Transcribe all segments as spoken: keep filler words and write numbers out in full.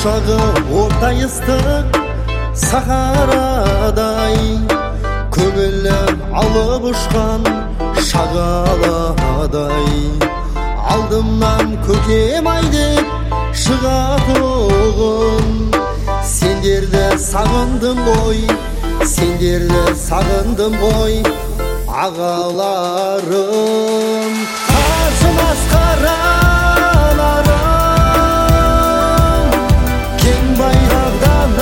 Құшағы орта ыстық сахарадай, көңілім алып ұшқан шағаладай. Алдымнан көкем ай деп шығатұғын, сендерді сағындым ғой, сендерді сағындым ғой, ағаларым. Қажымас қаранарым, кең байрағдан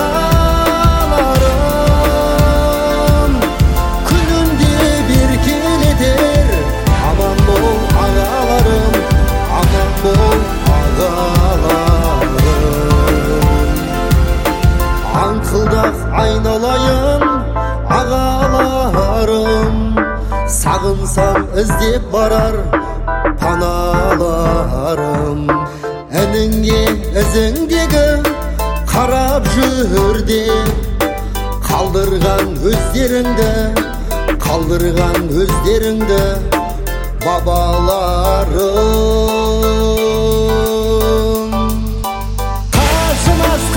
аларым, күнінде беркелетер. Аман бол ағаларым, аман бол ағаларым. Аңқылдақ айналайын ағаларым, сағынсам іздеп барар паналарым. Әніңе ізіңдегі қарап жүр деп, қалдырған өздеріңді, қалдырған өздеріңді бабаларым. Қажымас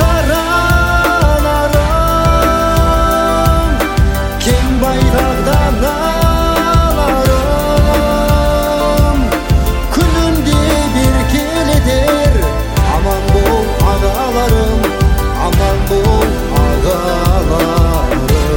қаранарым, кең байрағдан аларым, күнінде беркелетер. Аман бол ағаларым, аман бол ағаларым.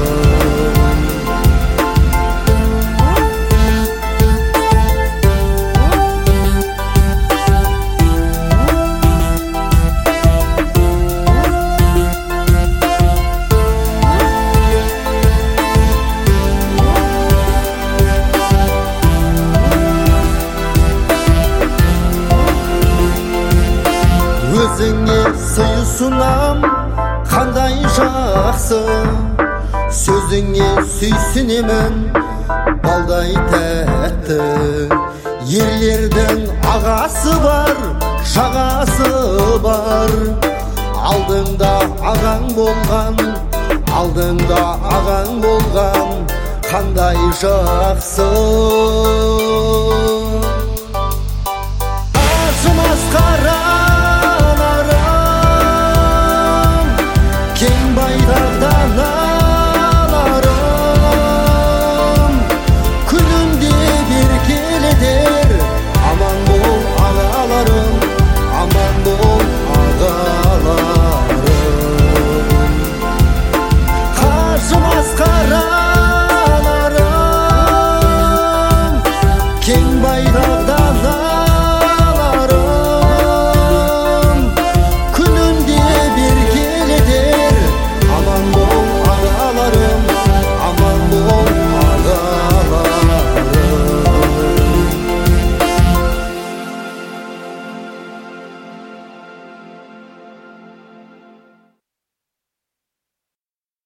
Өзіңе сүйсінам қандай жақсы, сөзіңе сүйсінемін балдай тәтті. Ерлердің ағасы бар, жағасы бар, алдыңда ағаң болған, алдыңда ағаң болған қандай жақсы.